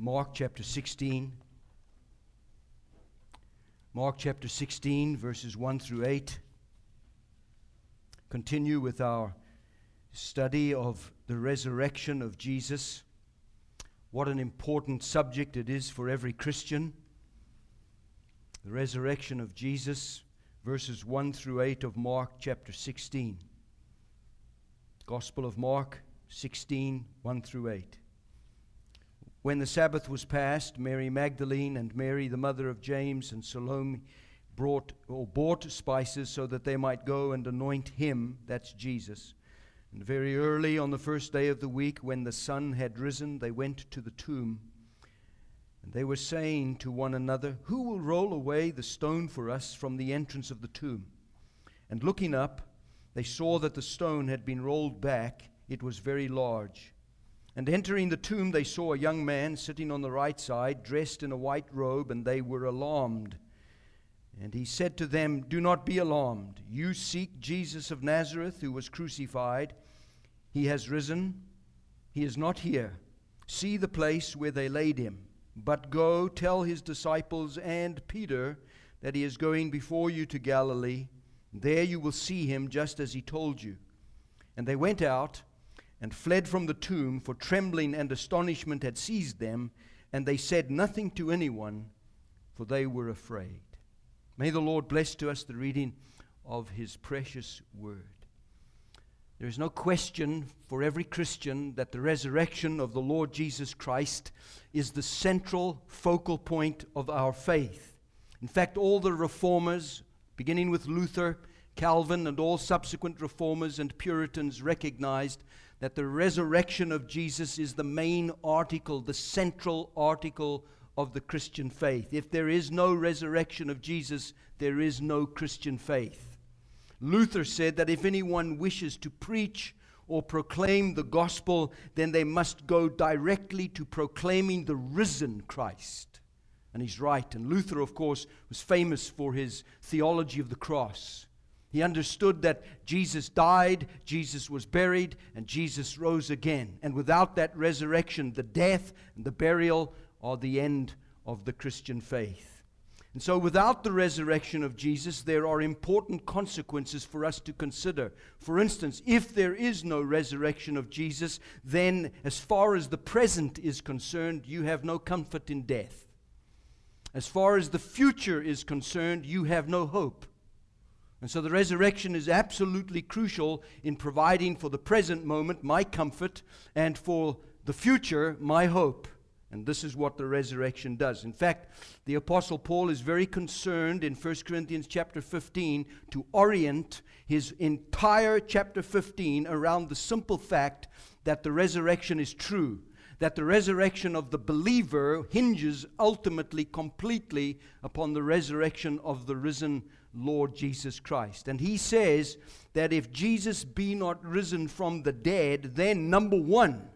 Mark chapter 16. Mark chapter 16, verses 1 through 8. Continue with our study of the resurrection of Jesus. What an important subject it is for every Christian. The resurrection of Jesus, verses 1 through 8 of Mark chapter 16. Gospel of Mark 16, 1 through 8. When the Sabbath was past, Mary Magdalene and Mary, the mother of James, and Salome bought spices so that they might go and anoint him, that's Jesus. And very early on the first day of the week, when the sun had risen, they went to the tomb. And they were saying to one another, "Who will roll away the stone for us from the entrance of the tomb?" And looking up, they saw that the stone had been rolled back. It was very large. And entering the tomb, they saw a young man sitting on the right side, dressed in a white robe, and they were alarmed. And he said to them, "Do not be alarmed. You seek Jesus of Nazareth, who was crucified. He has risen. He is not here. See the place where they laid him. But go tell his disciples and Peter that he is going before you to Galilee. There you will see him just as he told you." And they went out and fled from the tomb, for trembling and astonishment had seized them, and they said nothing to anyone, for they were afraid. May the Lord bless to us the reading of his precious word. There is no question for every Christian that the resurrection of the Lord Jesus Christ is the central focal point of our faith. In fact, all the reformers, beginning with Luther, Calvin, and all subsequent reformers and Puritans recognized that the resurrection of Jesus is the main article, the central article of the Christian faith. If there is no resurrection of Jesus, there is no Christian faith. Luther said that if anyone wishes to preach or proclaim the gospel, then they must go directly to proclaiming the risen Christ. And he's right. And Luther, of course, was famous for his theology of the cross. He understood that Jesus died, Jesus was buried, and Jesus rose again. And without that resurrection, the death and the burial are the end of the Christian faith. And so without the resurrection of Jesus, there are important consequences for us to consider. For instance, if there is no resurrection of Jesus, then as far as the present is concerned, you have no comfort in death. As far as the future is concerned, you have no hope. And so the resurrection is absolutely crucial in providing for the present moment my comfort and for the future my hope. And this is what the resurrection does. In fact, the Apostle Paul is very concerned in 1 Corinthians chapter 15 to orient his entire chapter 15 around the simple fact that the resurrection is true. That the resurrection of the believer hinges ultimately, completely upon the resurrection of the risen Lord Jesus Christ. And he says that if Jesus be not risen from the dead, then number one,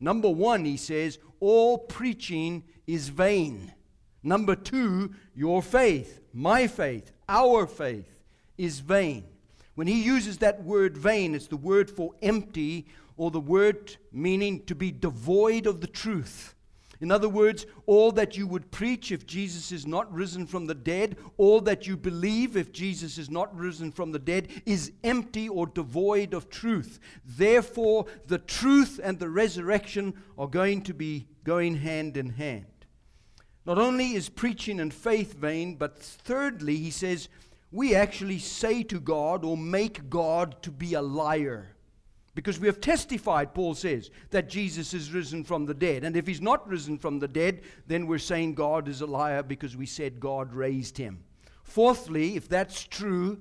he says, all preaching is vain. Number two, your faith, my faith, our faith is vain. When he uses that word vain, it's the word for empty, or the word meaning to be devoid of the truth. In other words, all that you would preach if Jesus is not risen from the dead, all that you believe if Jesus is not risen from the dead, is empty or devoid of truth. Therefore, the truth and the resurrection are going to be going hand in hand. Not only is preaching and faith vain, but thirdly, he says, we actually say to God or make God to be a liar. Because we have testified, Paul says, that Jesus is risen from the dead. And if he's not risen from the dead, then we're saying God is a liar because we said God raised him. Fourthly, if that's true,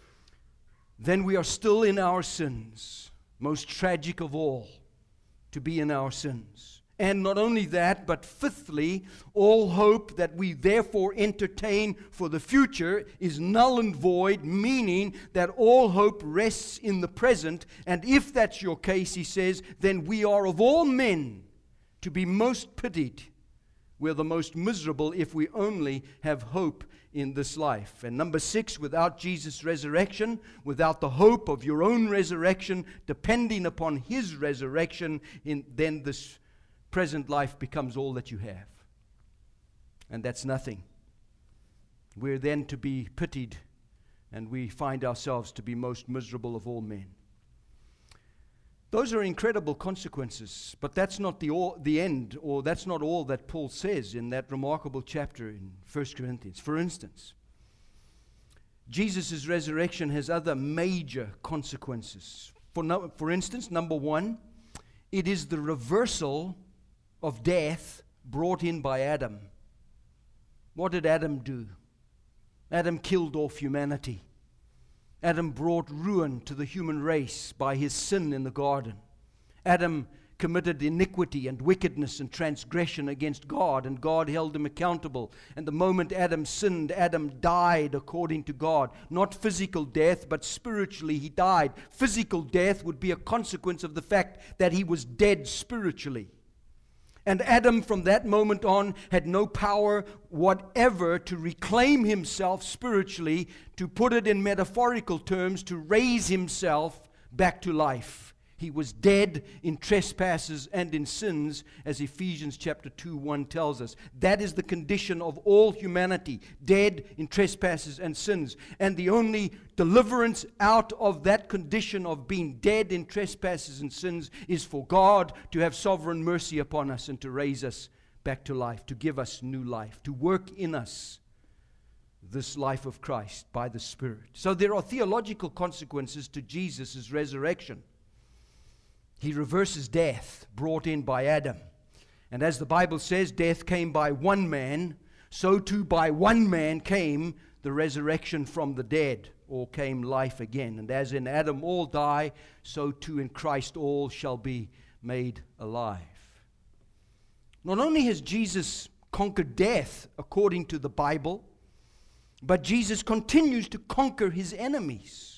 then we are still in our sins. Most tragic of all, to be in our sins. And not only that, but fifthly, all hope that we therefore entertain for the future is null and void, meaning that all hope rests in the present. And if that's your case, he says, then we are of all men to be most pitied. We're the most miserable if we only have hope in this life. And number 6, without Jesus' resurrection, without the hope of your own resurrection, depending upon his resurrection, then this present life becomes all that you have. And that's nothing. We're then to be pitied, and we find ourselves to be most miserable of all men. Those are incredible consequences, but that's not the end, or that's not all that Paul says in that remarkable chapter in 1 Corinthians. For instance, Jesus' resurrection has other major consequences. For instance, number one, it is the reversal of death brought in by Adam. What did Adam do? Adam killed off humanity. Adam brought ruin to the human race by his sin in the garden. Adam committed iniquity and wickedness and transgression against God, and God held him accountable. And the moment Adam sinned, Adam died according to God. Not physical death, but spiritually he died. Physical death would be a consequence of the fact that he was dead spiritually. And Adam, from that moment on, had no power whatever to reclaim himself spiritually, to put it in metaphorical terms, to raise himself back to life. He was dead in trespasses and in sins, as Ephesians chapter 2:1 tells us. That is the condition of all humanity, dead in trespasses and sins. And the only deliverance out of that condition of being dead in trespasses and sins is for God to have sovereign mercy upon us and to raise us back to life, to give us new life, to work in us this life of Christ by the Spirit. So there are theological consequences to Jesus' resurrection. He reverses death brought in by Adam. And as the Bible says, death came by one man, so too by one man came the resurrection from the dead, or came life again. And as in Adam all die, so too in Christ all shall be made alive. Not only has Jesus conquered death according to the Bible, but Jesus continues to conquer his enemies.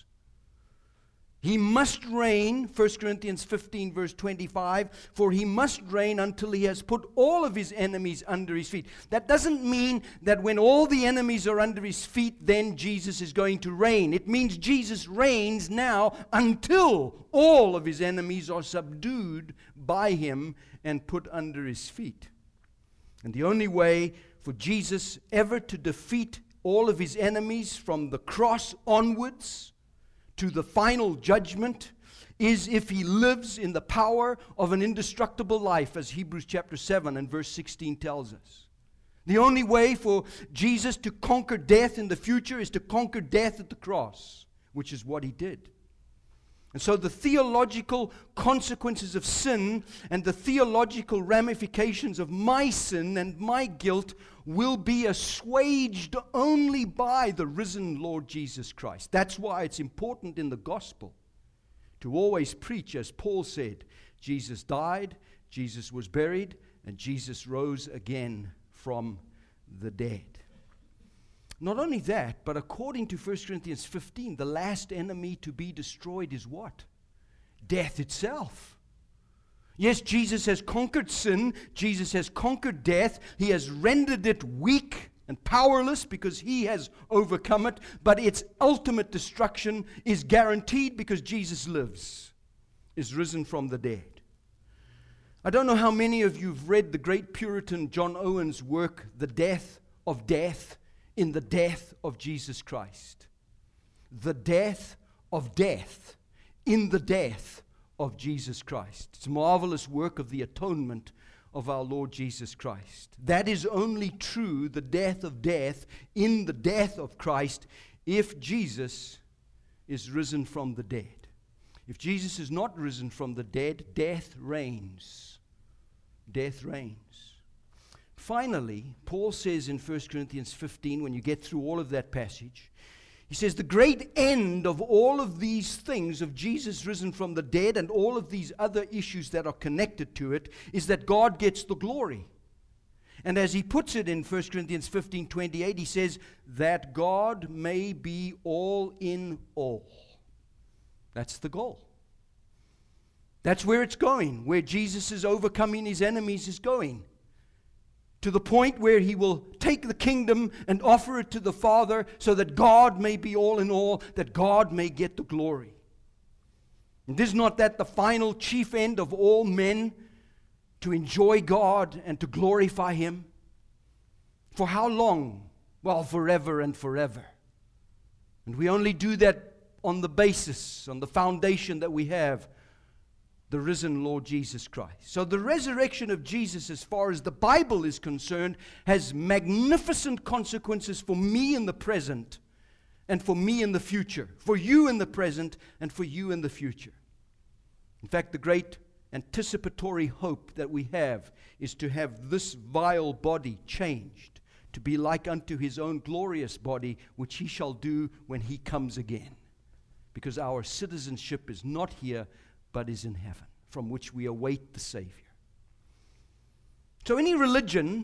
He must reign, 1 Corinthians 15 verse 25, for he must reign until he has put all of his enemies under his feet. That doesn't mean that when all the enemies are under his feet, then Jesus is going to reign. It means Jesus reigns now until all of his enemies are subdued by him and put under his feet. And the only way for Jesus ever to defeat all of his enemies from the cross onwards to the final judgment is if he lives in the power of an indestructible life, as Hebrews chapter 7 and verse 16 tells us. The only way for Jesus to conquer death in the future is to conquer death at the cross, which is what he did. And so the theological consequences of sin and the theological ramifications of my sin and my guilt will be assuaged only by the risen Lord Jesus Christ. That's why it's important in the gospel to always preach, as Paul said, Jesus died, Jesus was buried, and Jesus rose again from the dead. Not only that, but according to 1 Corinthians 15, the last enemy to be destroyed is what? Death itself. Yes, Jesus has conquered sin. Jesus has conquered death. He has rendered it weak and powerless because he has overcome it. But its ultimate destruction is guaranteed because Jesus lives, is risen from the dead. I don't know how many of you have read the great Puritan John Owen's work, The Death of Death, in the death of Jesus Christ. The death of death in the death of Jesus Christ. It's a marvelous work of the atonement of our Lord Jesus Christ. That is only true, the death of death in the death of Christ, if Jesus is risen from the dead. If Jesus is not risen from the dead, death reigns. Death reigns. Finally, Paul says in 1 Corinthians 15, when you get through all of that passage, he says the great end of all of these things, of Jesus risen from the dead and all of these other issues that are connected to it, is that God gets the glory. And as he puts it in 1 Corinthians 15:28, he says that God may be all in all. That's the goal. That's where it's going, where Jesus is overcoming his enemies is going. To the point where he will take the kingdom and offer it to the Father so that God may be all in all, that God may get the glory. And is not that the final chief end of all men? to enjoy God and to glorify Him. For how long? Well, forever and forever. And we only do that on the basis, on the foundation that we have, the risen Lord Jesus Christ. So the resurrection of Jesus, as far as the Bible is concerned, has magnificent consequences for me in the present and for me in the future, for you in the present and for you in the future. In fact, the great anticipatory hope that we have is to have this vile body changed to be like unto His own glorious body, which He shall do when He comes again. Because our citizenship is not here, but is in heaven, from which we await the Savior. So any religion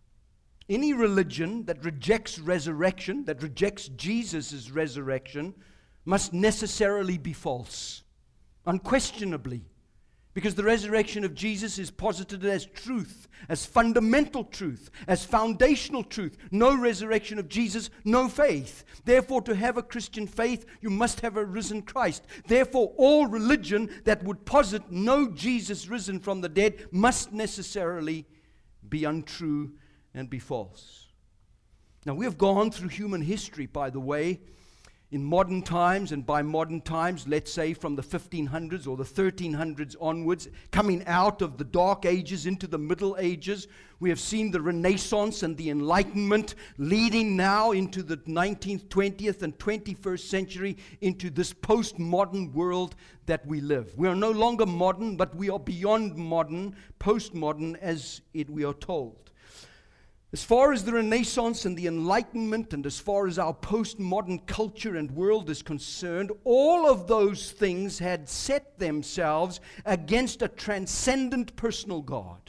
that rejects resurrection, that rejects Jesus' resurrection, must necessarily be false, unquestionably. Because the resurrection of Jesus is posited as truth, as fundamental truth, as foundational truth. No resurrection of Jesus, no faith. Therefore, to have a Christian faith, you must have a risen Christ. Therefore, all religion that would posit no Jesus risen from the dead must necessarily be untrue and be false. Now, we have gone through human history, by the way, in modern times, and by modern times, let's say from the 1500s or the 1300s onwards, coming out of the Dark Ages into the Middle Ages, we have seen the Renaissance and the Enlightenment leading now into the 19th, 20th, and 21st century into this postmodern world that we live. We are no longer modern, but we are beyond modern, postmodern, as we are told. As far as the Renaissance and the Enlightenment, and as far as our postmodern culture and world is concerned, all of those things had set themselves against a transcendent personal God.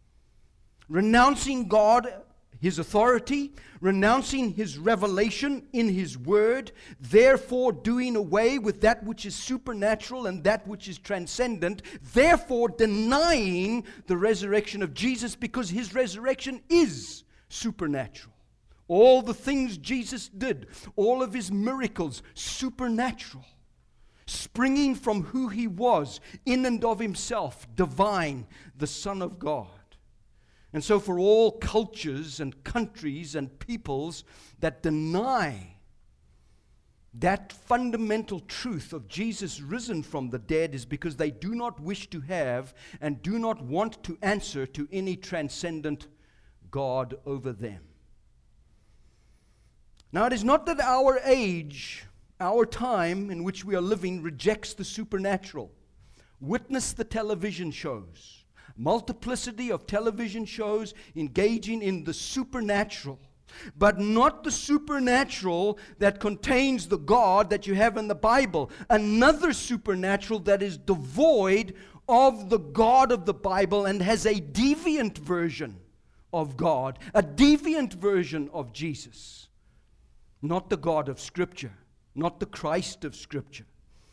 Renouncing God, His authority, renouncing His revelation in His Word, therefore doing away with that which is supernatural and that which is transcendent, therefore denying the resurrection of Jesus, because His resurrection is supernatural. All the things Jesus did, all of His miracles, supernatural, springing from who He was, in and of Himself, divine, the Son of God. And so for all cultures and countries and peoples that deny that fundamental truth of Jesus risen from the dead is because they do not wish to have and do not want to answer to any transcendent God over them. Now, it is not that our age, our time in which we are living, rejects the supernatural. Witness the television shows. Multiplicity of television shows engaging in the supernatural, but not the supernatural that contains the God that you have in the Bible. Another supernatural that is devoid of the God of the Bible and has a deviant version of God, a deviant version of Jesus. Not the God of Scripture, not the Christ of Scripture.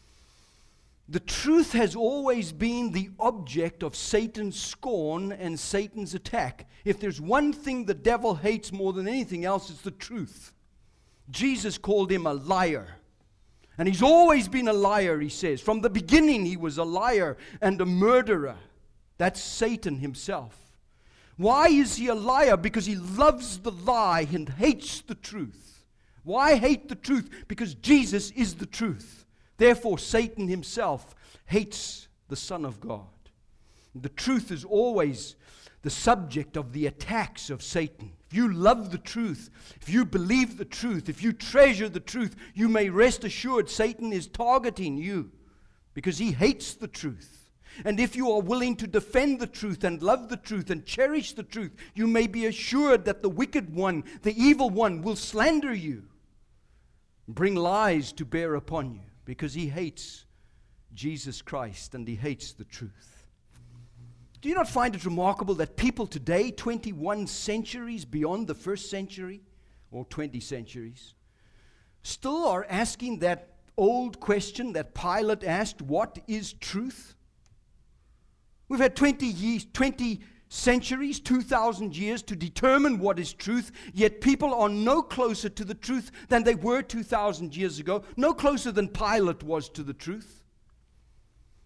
The truth has always been the object of Satan's scorn and Satan's attack. If there's one thing the devil hates more than anything else, it's the truth. Jesus called him a liar. And he's always been a liar, he says. From the beginning, he was a liar and a murderer. That's Satan himself. Why is he a liar? Because he loves the lie and hates the truth. Why hate the truth? Because Jesus is the truth. Therefore, Satan himself hates the Son of God. The truth is always the subject of the attacks of Satan. If you love the truth, if you believe the truth, if you treasure the truth, you may rest assured Satan is targeting you because he hates the truth. And if you are willing to defend the truth and love the truth and cherish the truth, you may be assured that the wicked one, the evil one, will slander you, bring lies to bear upon you, because he hates Jesus Christ and he hates the truth. Do you not find it remarkable that people today, 21 centuries beyond the first century, or 20 centuries, still are asking that old question that Pilate asked, what is truth? We've had 20 centuries, 2,000 years to determine what is truth, yet people are no closer to the truth than they were 2,000 years ago, no closer than Pilate was to the truth.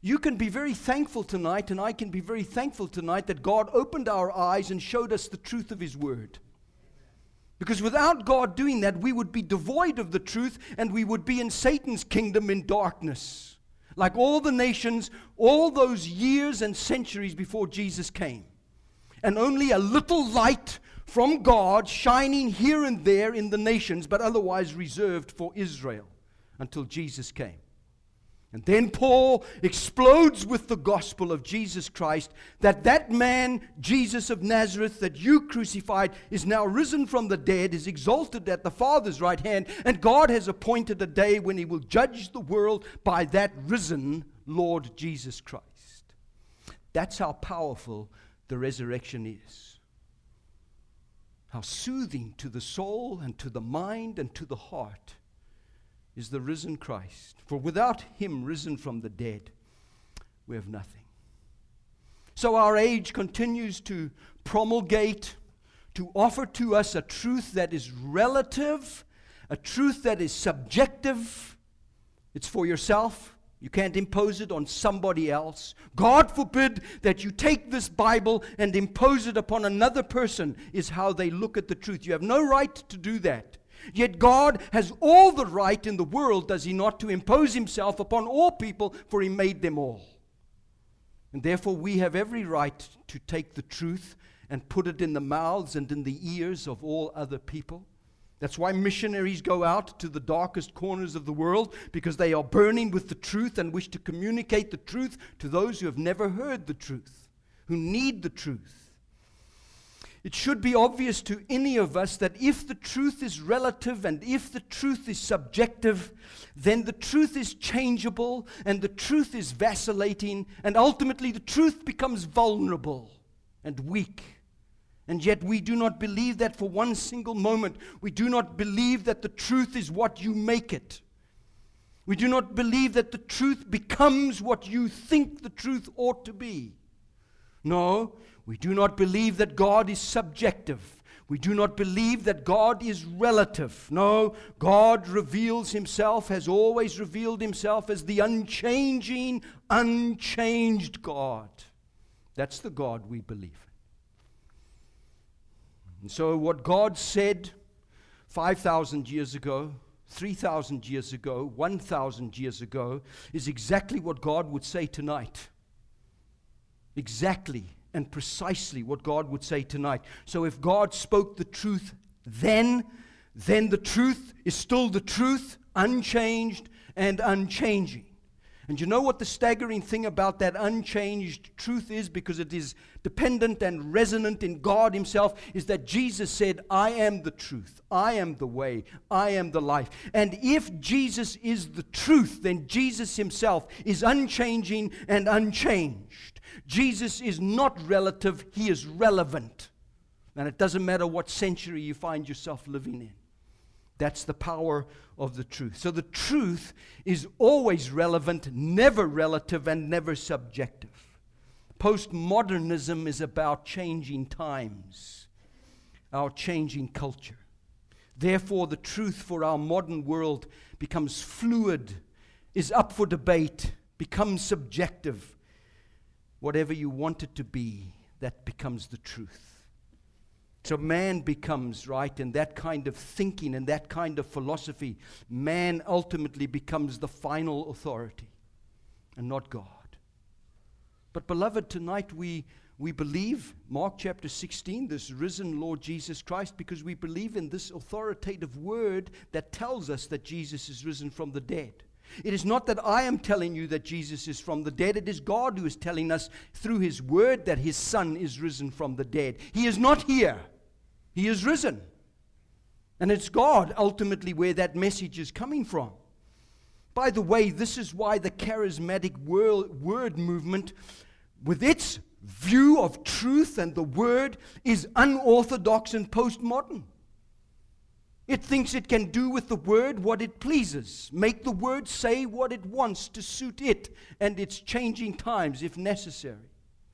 You can be very thankful tonight, and I can be very thankful tonight that God opened our eyes and showed us the truth of His Word. Because without God doing that, we would be devoid of the truth, and we would be in Satan's kingdom in darkness. Like all the nations, all those years and centuries before Jesus came. And only a little light from God shining here and there in the nations, but otherwise reserved for Israel until Jesus came. And then Paul explodes with the gospel of Jesus Christ, that man, Jesus of Nazareth, that you crucified, is now risen from the dead, is exalted at the Father's right hand, and God has appointed a day when He will judge the world by that risen Lord Jesus Christ. That's how powerful the resurrection is. How soothing to the soul and to the mind and to the heart is the risen Christ. For without Him risen from the dead, we have nothing. So our age continues to promulgate, to offer to us a truth that is relative, a truth that is subjective. It's for yourself. You can't impose it on somebody else. God forbid that you take this Bible and impose it upon another person, is how they look at the truth. You have no right to do that. Yet God has all the right in the world, does He not, to impose Himself upon all people, for He made them all. And therefore we have every right to take the truth and put it in the mouths and in the ears of all other people. That's why missionaries go out to the darkest corners of the world, because they are burning with the truth and wish to communicate the truth to those who have never heard the truth, who need the truth. It should be obvious to any of us that if the truth is relative and if the truth is subjective, then the truth is changeable and the truth is vacillating, and ultimately the truth becomes vulnerable and weak. And yet we do not believe that for one single moment. We do not believe that the truth is what you make it. We do not believe that the truth becomes what you think the truth ought to be. No, we do not believe that God is subjective. We do not believe that God is relative. No, God reveals Himself, has always revealed Himself as the unchanging, unchanged God. That's the God we believe in. And so what God said 5,000 years ago, 3,000 years ago, 1,000 years ago, is exactly what God would say tonight. Exactly and precisely what God would say tonight. So if God spoke the truth then the truth is still the truth, unchanged and unchanging. And you know what the staggering thing about that unchanged truth is, because it is dependent and resonant in God Himself, is that Jesus said, I am the truth, I am the way, I am the life. And if Jesus is the truth, then Jesus Himself is unchanging and unchanged. Jesus is not relative, He is relevant. And it doesn't matter what century you find yourself living in. That's the power of the truth. So the truth is always relevant, never relative, and never subjective. Postmodernism is about changing times, our changing culture. Therefore, the truth for our modern world becomes fluid, is up for debate, becomes subjective. Whatever you want it to be, that becomes the truth. So man becomes, right, in that kind of thinking and that kind of philosophy, man ultimately becomes the final authority and not God. But beloved, tonight we believe, Mark chapter 16, this risen Lord Jesus Christ, because we believe in this authoritative word that tells us that Jesus is risen from the dead. It is not that I am telling you that Jesus is from the dead. It is God who is telling us through His word that His Son is risen from the dead. He is not here. He is risen. And it's God ultimately where that message is coming from. By the way, this is why the charismatic word movement, with its view of truth and the word, is unorthodox and postmodern. It thinks it can do with the word what it pleases, make the word say what it wants to suit it and its changing times if necessary.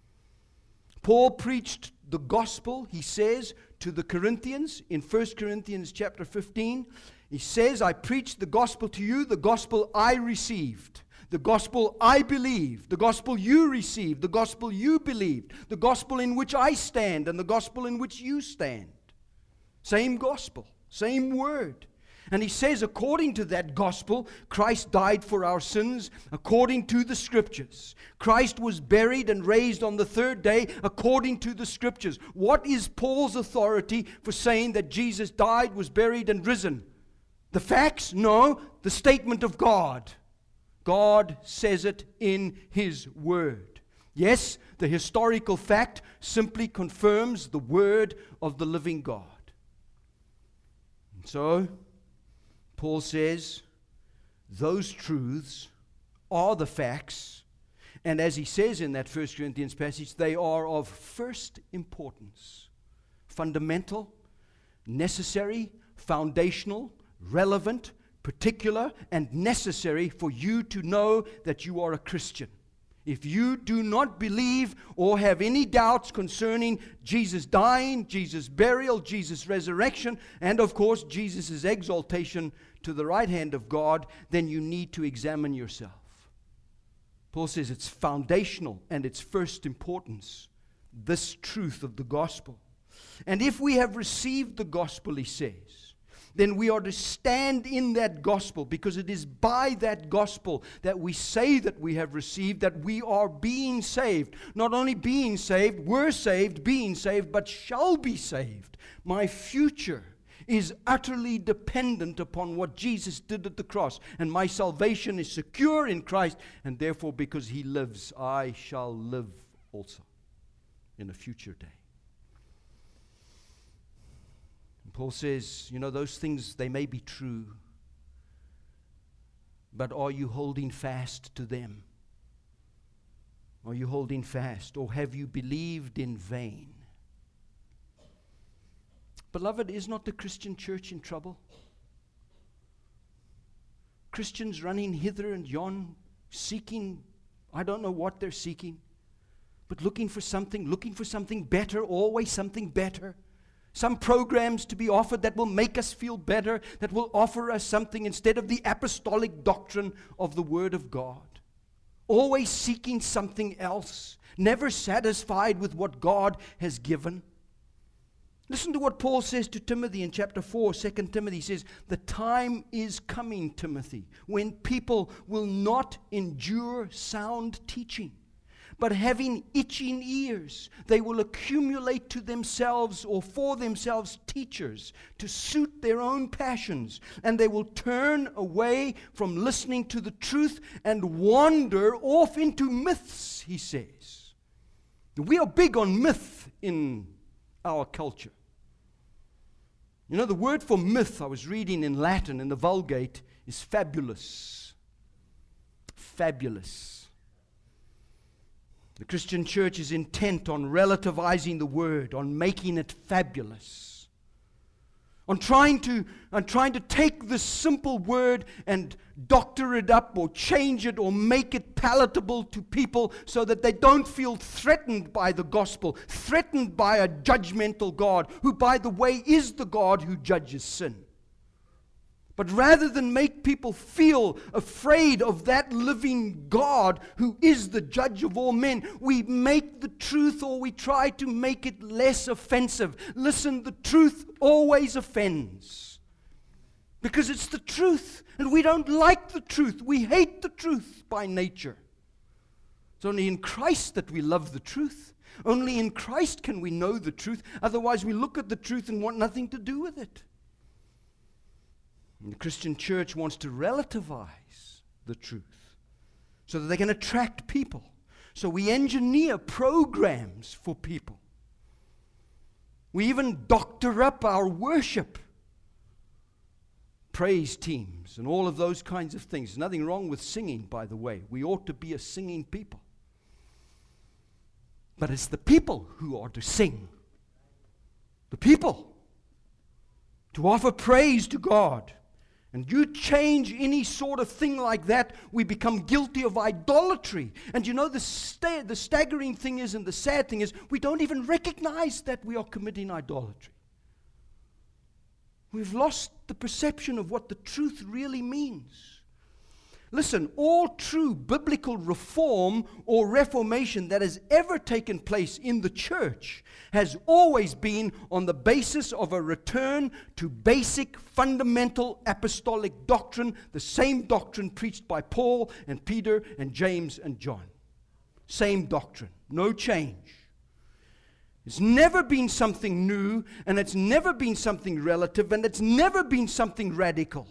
Paul preached the gospel, he says, to the Corinthians in 1 Corinthians chapter 15. He says, I preached the gospel to you, the gospel I received, The gospel I believe, the gospel you received, the gospel you believed, the gospel in which I stand, and the gospel in which you stand. Same gospel, same word. And he says, according to that gospel, Christ died for our sins according to the Scriptures. Christ was buried and raised on the third day according to the Scriptures. What is Paul's authority for saying that Jesus died, was buried, and risen? The facts? No, the statement of God. God says it in His Word. Yes, the historical fact simply confirms the Word of the living God. And so, Paul says, those truths are the facts, and as he says in that 1 Corinthians passage, they are of first importance. Fundamental, necessary, foundational, relevant, particular, and necessary for you to know that you are a Christian. If you do not believe or have any doubts concerning Jesus dying, Jesus' burial, Jesus' resurrection, and of course Jesus' exaltation to the right hand of God, then you need to examine yourself. Paul says it's foundational and it's first importance, this truth of the gospel. And if we have received the gospel, he says, then we are to stand in that gospel, because it is by that gospel that we say that we have received, that we are being saved. Not only being saved, we're saved, being saved, but shall be saved. My future is utterly dependent upon what Jesus did at the cross. And my salvation is secure in Christ, and therefore because He lives, I shall live also in a future day. Paul says, those things, they may be true, but are you holding fast to them? Are you holding fast, or have you believed in vain? Beloved, is not the Christian church in trouble? Christians running hither and yon, seeking, I don't know what they're seeking, but looking for something better, always something better. Some programs to be offered that will make us feel better, that will offer us something instead of the apostolic doctrine of the Word of God. Always seeking something else, never satisfied with what God has given. Listen to what Paul says to Timothy in chapter 4, 2 Timothy. He says, the time is coming, Timothy, when people will not endure sound teaching, but having itching ears, they will accumulate to themselves or for themselves teachers to suit their own passions, and they will turn away from listening to the truth and wander off into myths, he says. We are big on myth in our culture. The word for myth, I was reading in Latin in the Vulgate, is fabulous. Fabulous. The Christian church is intent on relativizing the word, on making it fabulous, on trying to take this simple word and doctor it up or change it or make it palatable to people so that they don't feel threatened by the gospel, threatened by a judgmental God, who, by the way, is the God who judges sin. But rather than make people feel afraid of that living God who is the judge of all men, we make the truth, or we try to make it less offensive. Listen, the truth always offends, because it's the truth, and we don't like the truth. We hate the truth by nature. It's only in Christ that we love the truth. Only in Christ can we know the truth. Otherwise, we look at the truth and want nothing to do with it. And the Christian church wants to relativize the truth so that they can attract people. So we engineer programs for people. We even doctor up our worship, praise teams, and all of those kinds of things. There's nothing wrong with singing, by the way. We ought to be a singing people. But it's the people who are to sing. The people to offer praise to God. And you change any sort of thing like that, we become guilty of idolatry. And the staggering thing is, and the sad thing is, we don't even recognize that we are committing idolatry. We've lost the perception of what the truth really means. Listen, all true biblical reform or reformation that has ever taken place in the church has always been on the basis of a return to basic, fundamental apostolic doctrine, the same doctrine preached by Paul and Peter and James and John. Same doctrine, no change. It's never been something new, and it's never been something relative, and it's never been something radical.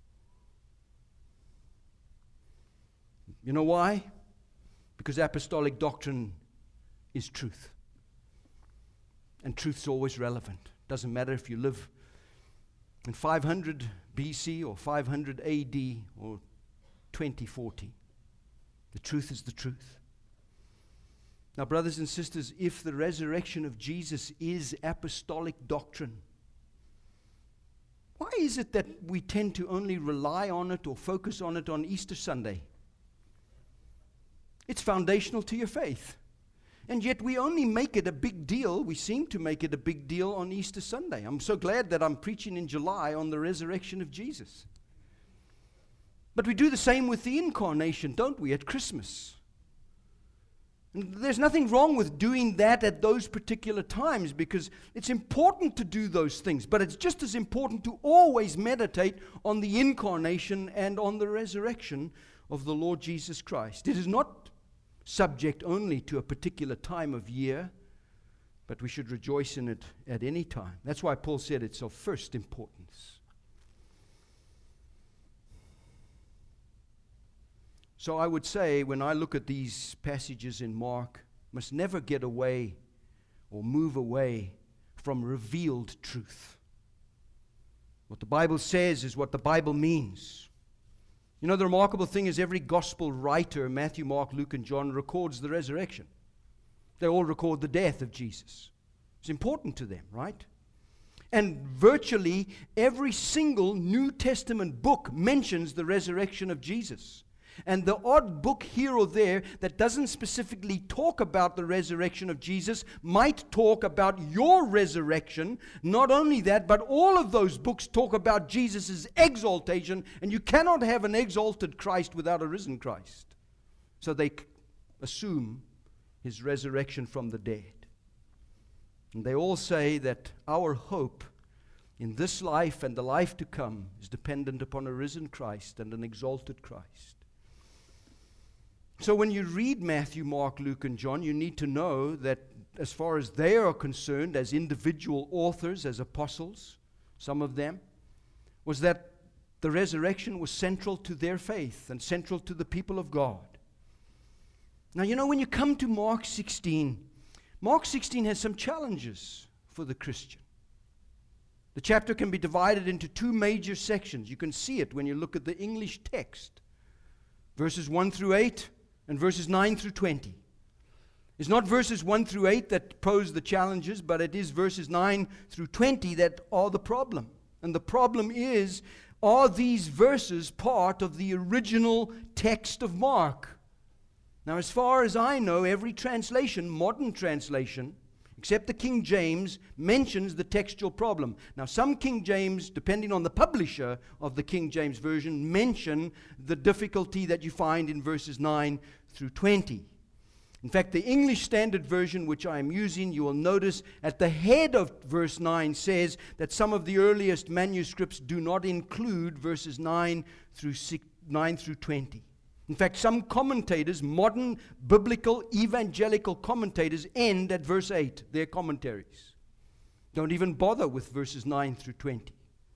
You know why? Because apostolic doctrine is truth. And truth's always relevant. Doesn't matter if you live in 500 BC or 500 AD or 2040. The truth is the truth. Now, brothers and sisters, if the resurrection of Jesus is apostolic doctrine, why is it that we tend to only rely on it or focus on it on Easter Sunday? It's foundational to your faith. And yet we only make it a big deal. We seem to make it a big deal on Easter Sunday. I'm so glad that I'm preaching in July on the resurrection of Jesus. But we do the same with the incarnation, don't we, at Christmas? And there's nothing wrong with doing that at those particular times, because it's important to do those things. But it's just as important to always meditate on the incarnation and on the resurrection of the Lord Jesus Christ. It is not subject only to a particular time of year, but we should rejoice in it at any time. That's why Paul said it's of first importance. So I would say, when I look at these passages in Mark, must never get away or move away from revealed truth. What the Bible says is what the Bible means. You know, the remarkable thing is every gospel writer, Matthew, Mark, Luke, and John, records the resurrection. They all record the death of Jesus. It's important to them, right? And virtually every single New Testament book mentions the resurrection of Jesus. And the odd book here or there that doesn't specifically talk about the resurrection of Jesus might talk about your resurrection. Not only that, but all of those books talk about Jesus' exaltation, and you cannot have an exalted Christ without a risen Christ. So they assume his resurrection from the dead. And they all say that our hope in this life and the life to come is dependent upon a risen Christ and an exalted Christ. So when you read Matthew, Mark, Luke, and John, you need to know that as far as they are concerned, as individual authors, as apostles, some of them, was that the resurrection was central to their faith and central to the people of God. Now, you know, when you come to Mark 16 has some challenges for the Christian. The chapter can be divided into two major sections. You can see it when you look at the English text. Verses 1 through 8 and verses 9 through 20. It's not verses 1 through 8 that pose the challenges, but it is verses 9 through 20 that are the problem. And the problem is, are these verses part of the original text of Mark? Now, as far as I know, every translation, modern translation, except the King James, mentions the textual problem. Now, some King James, depending on the publisher of the King James Version, mention the difficulty that you find in verses 9 through 20. In fact, the English Standard Version, which I am using, you will notice at the head of verse 9 says that some of the earliest manuscripts do not include verses 9 through 20. In fact, some commentators, modern biblical evangelical commentators, end at verse 8, their commentaries. Don't even bother with verses 9 through 20.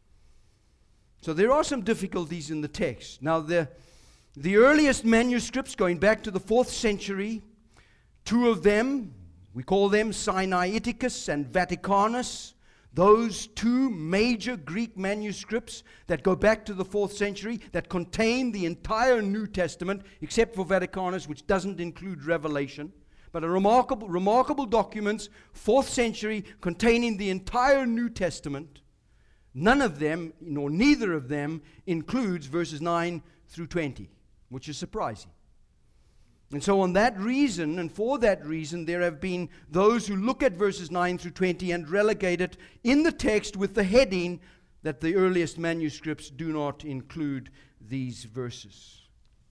So there are some difficulties in the text. Now, the earliest manuscripts, going back to the 4th century, two of them, we call them Sinaiticus and Vaticanus. Those two major Greek manuscripts that go back to the 4th century, that contain the entire New Testament, except for Vaticanus, which doesn't include Revelation. But a remarkable documents, 4th century, containing the entire New Testament. None of them, nor neither of them, includes verses 9 through 20, which is surprising. And so on that reason, and for that reason, there have been those who look at verses 9 through 20 and relegate it in the text with the heading that the earliest manuscripts do not include these verses.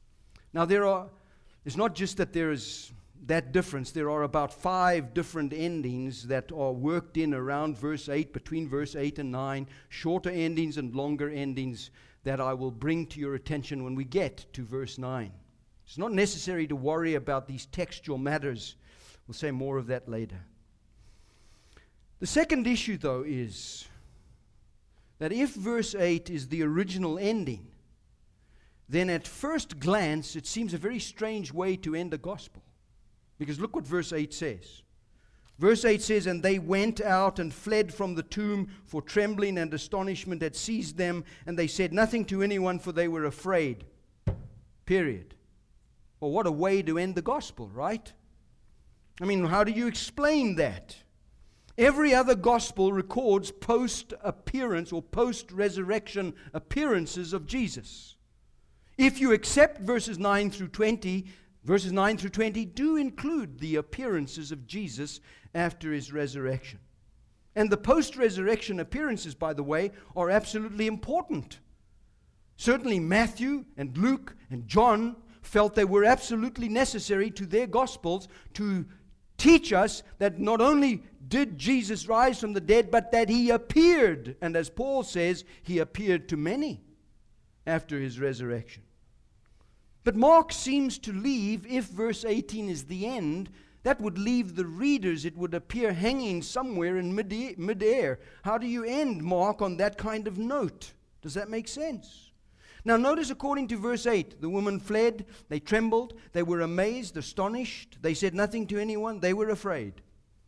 Now it's not just that there is that difference. There are about 5 different endings that are worked in around verse 8, between verse 8 and 9, shorter endings and longer endings that I will bring to your attention when we get to verse 9. It's not necessary to worry about these textual matters. We'll say more of that later. The second issue, though, is that if verse 8 is the original ending, then at first glance it seems a very strange way to end a gospel. Because look what verse 8 says. Verse 8 says, "And they went out and fled from the tomb, for trembling and astonishment had seized them, and they said nothing to anyone, for they were afraid." Period. Well, what a way to end the gospel, right? I mean, how do you explain that? Every other gospel records post-appearance or post-resurrection appearances of Jesus. If you accept verses 9 through 20 do include the appearances of Jesus after his resurrection. And the post-resurrection appearances, by the way, are absolutely important. Certainly Matthew and Luke and John felt they were absolutely necessary to their gospels to teach us that not only did Jesus rise from the dead, but that he appeared. And as Paul says, he appeared to many after his resurrection. But Mark seems to leave, if verse 18 is the end, that would leave the readers, it would appear, hanging somewhere in mid-air. How do you end, Mark, on that kind of note? Does that make sense? Now notice, according to verse 8, the woman fled, they trembled, they were amazed, astonished, they said nothing to anyone, they were afraid.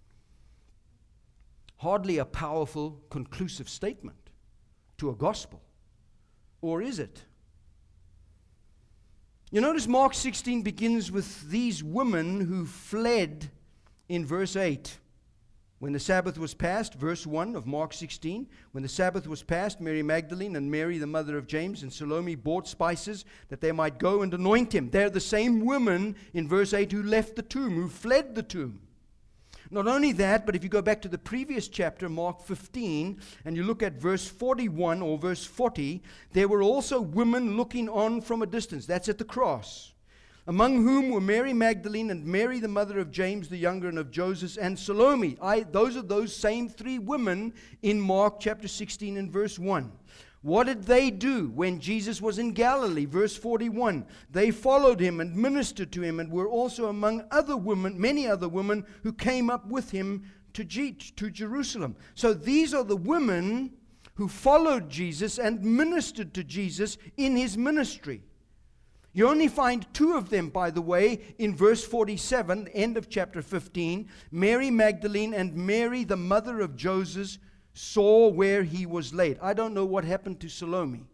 Hardly a powerful, conclusive statement to a gospel. Or is it? You notice Mark 16 begins with these women who fled in verse 8. When the Sabbath was past, verse 1 of Mark 16, when the Sabbath was past, Mary Magdalene and Mary, the mother of James, and Salome bought spices that they might go and anoint him. They're the same women in verse 8 who left the tomb, who fled the tomb. Not only that, but if you go back to the previous chapter, Mark 15, and you look at verse 41 or verse 40, there were also women looking on from a distance. That's at the cross. Among whom were Mary Magdalene and Mary, the mother of James the younger and of Joseph, and Salome. Those are those same 3 women in Mark chapter 16 and verse 1. What did they do when Jesus was in Galilee? Verse 41. They followed him and ministered to him, and were also among other women, many other women who came up with him to Jerusalem. So these are the women who followed Jesus and ministered to Jesus in his ministry. You only find 2 of them, by the way, in verse 47, end of chapter 15. Mary Magdalene and Mary, the mother of Joseph, saw where he was laid. I don't know what happened to Salome.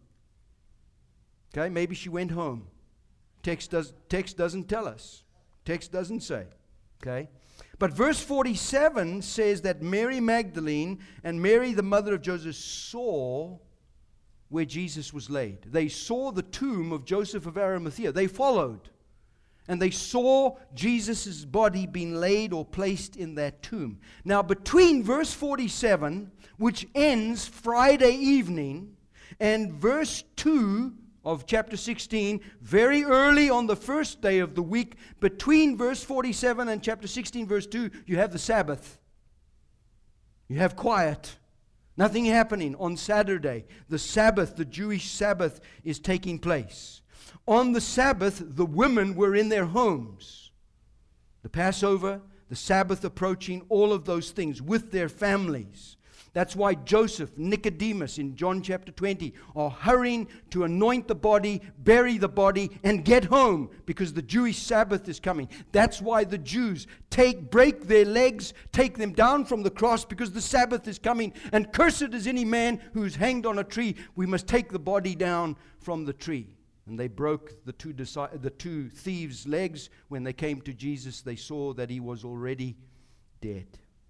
Okay, maybe she went home. Text doesn't tell us. Text doesn't say. Okay? But verse 47 says that Mary Magdalene and Mary, the mother of Joseph, saw where Jesus was laid. They saw the tomb of Joseph of Arimathea. They followed. And they saw Jesus' body being laid or placed in that tomb. Now, between verse 47, which ends Friday evening, and verse 2 of chapter 16, very early on the first day of the week, between verse 47 and chapter 16, verse 2, you have the Sabbath. You have quiet. Nothing happening on Saturday. The Sabbath, the Jewish Sabbath, is taking place. On the Sabbath, the women were in their homes. The Passover, the Sabbath approaching, all of those things with their families. That's why Joseph, Nicodemus in John chapter 20 are hurrying to anoint the body, bury the body, and get home because the Jewish Sabbath is coming. That's why the Jews break their legs, take them down from the cross because the Sabbath is coming. And cursed is any man who is hanged on a tree. We must take the body down from the tree. And they broke the 2 thieves' legs. When they came to Jesus, they saw that he was already dead.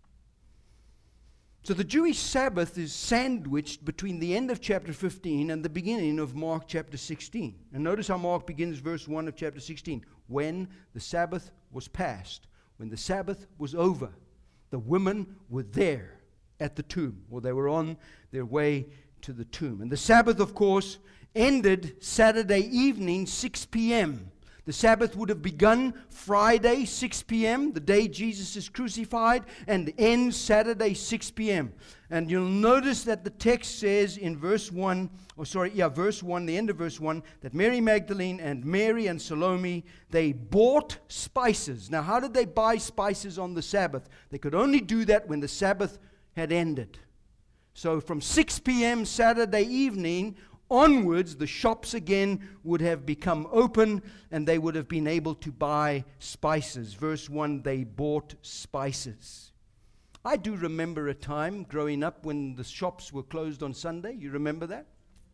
So the Jewish Sabbath is sandwiched between the end of chapter 15 and the beginning of Mark chapter 16. And notice how Mark begins verse 1 of chapter 16. When the Sabbath was past, when the Sabbath was over, the women were there at the tomb, or they were on their way to the tomb. And the Sabbath, of course, ended Saturday evening, 6 p.m. The Sabbath would have begun Friday, 6 p.m., the day Jesus is crucified, and ends Saturday, 6 p.m. And you'll notice that the text says in verse 1, the end of verse 1, that Mary Magdalene and Mary and Salome, they bought spices. Now, how did they buy spices on the Sabbath? They could only do that when the Sabbath had ended. So from 6 p.m. Saturday evening onwards, the shops again would have become open and they would have been able to buy spices. Verse 1, they bought spices. I do remember a time growing up when the shops were closed on Sunday. You remember that?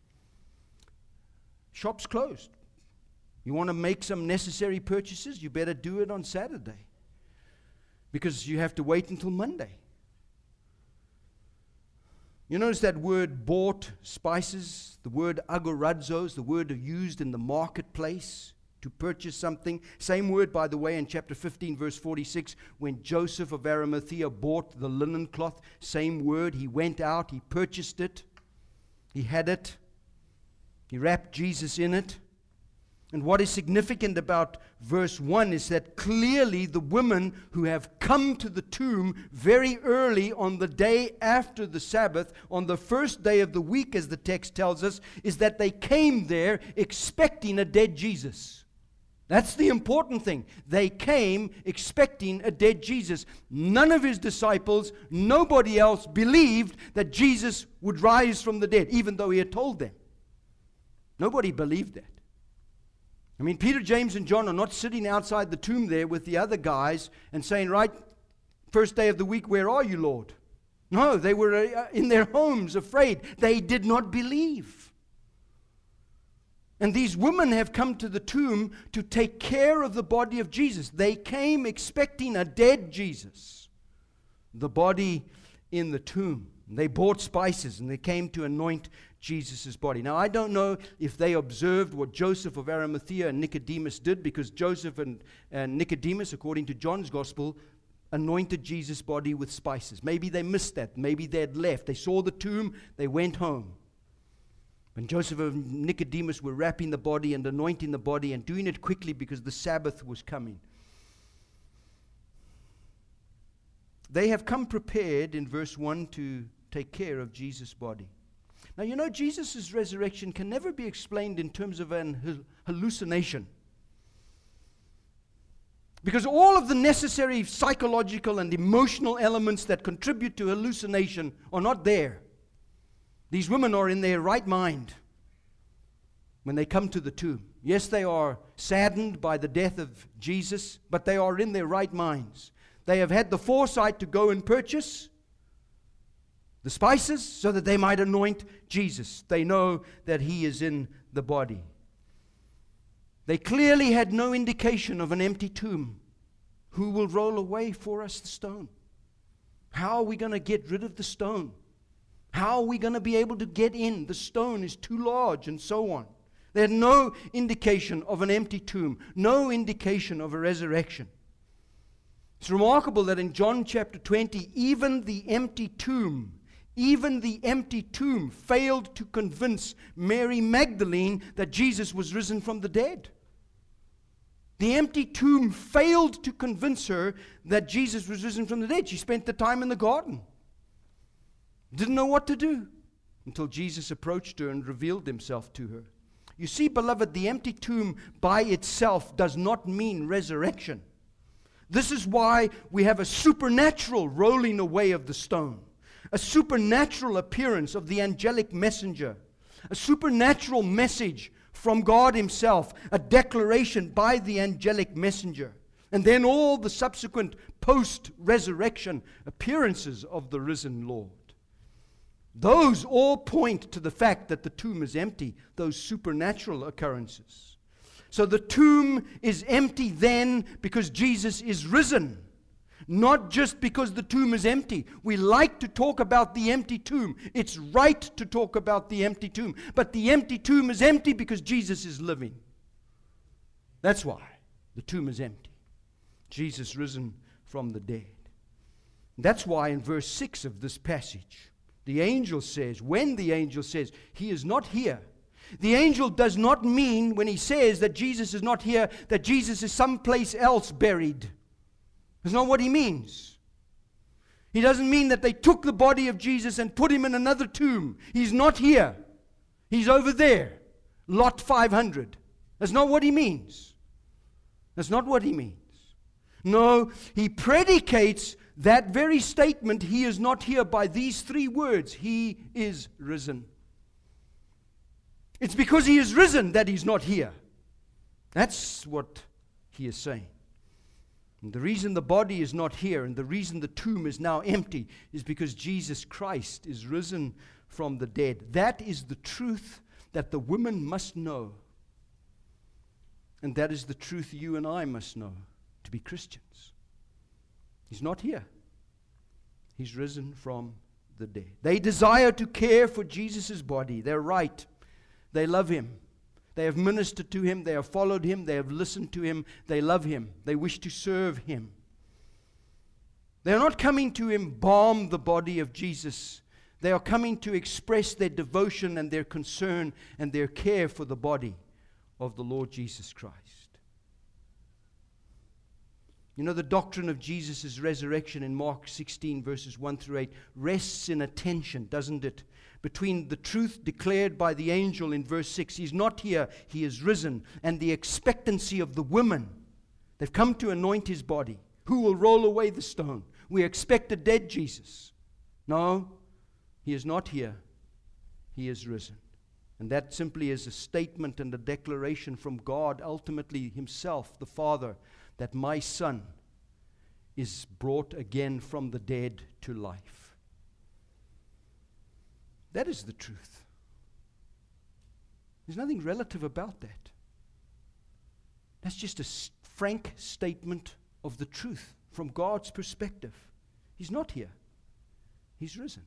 Shops closed. You want to make some necessary purchases, you better do it on Saturday, because you have to wait until Monday. You notice that word bought spices, the word agorazos, the word used in the marketplace to purchase something. Same word, by the way, in chapter 15, verse 46, when Joseph of Arimathea bought the linen cloth. Same word. He went out, he purchased it, he had it, he wrapped Jesus in it. And what is significant about verse 1 is that clearly the women who have come to the tomb very early on the day after the Sabbath, on the first day of the week, as the text tells us, is that they came there expecting a dead Jesus. That's the important thing. They came expecting a dead Jesus. None of his disciples, nobody else believed that Jesus would rise from the dead, even though he had told them. Nobody believed that. I mean, Peter, James, and John are not sitting outside the tomb there with the other guys and saying, right, first day of the week, where are you, Lord? No, they were in their homes afraid. They did not believe. And these women have come to the tomb to take care of the body of Jesus. They came expecting a dead Jesus, the body in the tomb. They bought spices and they came to anoint Jesus' body. Now, I don't know if they observed what Joseph of Arimathea and Nicodemus did, because Joseph and Nicodemus, according to John's Gospel, anointed Jesus' body with spices. Maybe they missed that. Maybe they had left. They saw the tomb. They went home. And Joseph and Nicodemus were wrapping the body and anointing the body and doing it quickly because the Sabbath was coming. They have come prepared in verse 1 to take care of Jesus' body. Now, you know, Jesus' resurrection can never be explained in terms of an hallucination. Because all of the necessary psychological and emotional elements that contribute to hallucination are not there. These women are in their right mind when they come to the tomb. Yes, they are saddened by the death of Jesus, but they are in their right minds. They have had the foresight to go and purchase the spices so that they might anoint Jesus. They know that he is in the body. They clearly had no indication of an empty tomb. Who will roll away for us the stone? How are we going to get rid of the stone? How are we going to be able to get in? The stone is too large, and so on. They had no indication of an empty tomb, no indication of a resurrection. It's remarkable that in John chapter 20, even the empty tomb failed to convince Mary Magdalene that Jesus was risen from the dead. The empty tomb failed to convince her that Jesus was risen from the dead. She spent the time in the garden. Didn't know what to do until Jesus approached her and revealed himself to her. You see, beloved, the empty tomb by itself does not mean resurrection. This is why we have a supernatural rolling away of the stone, a supernatural appearance of the angelic messenger, a supernatural message from God himself, a declaration by the angelic messenger, and then all the subsequent post-resurrection appearances of the risen Lord. Those all point to the fact that the tomb is empty, those supernatural occurrences. So the tomb is empty then because Jesus is risen, not just because the tomb is empty. We like to talk about the empty tomb. It's right to talk about the empty tomb. But the empty tomb is empty because Jesus is living. That's why the tomb is empty. Jesus risen from the dead. That's why in verse 6 of this passage, when the angel says, he is not here. The angel does not mean, when he says that Jesus is not here, that Jesus is someplace else buried. That's not what he means. He doesn't mean that they took the body of Jesus and put him in another tomb. He's not here. He's over there. Lot 500. That's not what he means. That's not what he means. No, he predicates that very statement, he is not here, by these three words: he is risen. It's because he is risen that he's not here. That's what he is saying. And the reason the body is not here and the reason the tomb is now empty is because Jesus Christ is risen from the dead. That is the truth that the women must know. And that is the truth you and I must know to be Christians. He's not here. He's risen from the dead. They desire to care for Jesus' body. They're right. They love him. They have ministered to him. They have followed him. They have listened to him. They love him. They wish to serve him. They are not coming to embalm the body of Jesus. They are coming to express their devotion and their concern and their care for the body of the Lord Jesus Christ. You know, the doctrine of Jesus' resurrection in Mark 16, verses 1 through 8, rests in a tension, doesn't it? Between the truth declared by the angel in verse 6, he's not here, he is risen, and the expectancy of the women. They've come to anoint his body. Who will roll away the stone? We expect a dead Jesus. No, he is not here. He is risen. And that simply is a statement and a declaration from God, ultimately himself, the Father, that my Son is brought again from the dead to life. That is the truth. There's nothing relative about that. That's just a frank statement of the truth from God's perspective. He's not here. He's risen.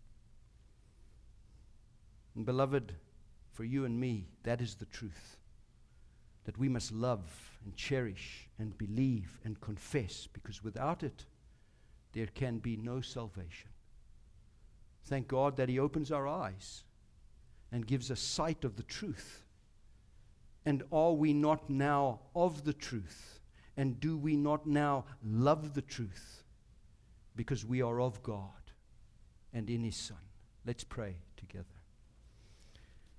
And beloved, for you and me, that is the truth. That we must love and cherish and believe and confess, because without it, there can be no salvation. Thank God that he opens our eyes and gives us sight of the truth. And are we not now of the truth? And do we not now love the truth? Because we are of God and in his Son. Let's pray together.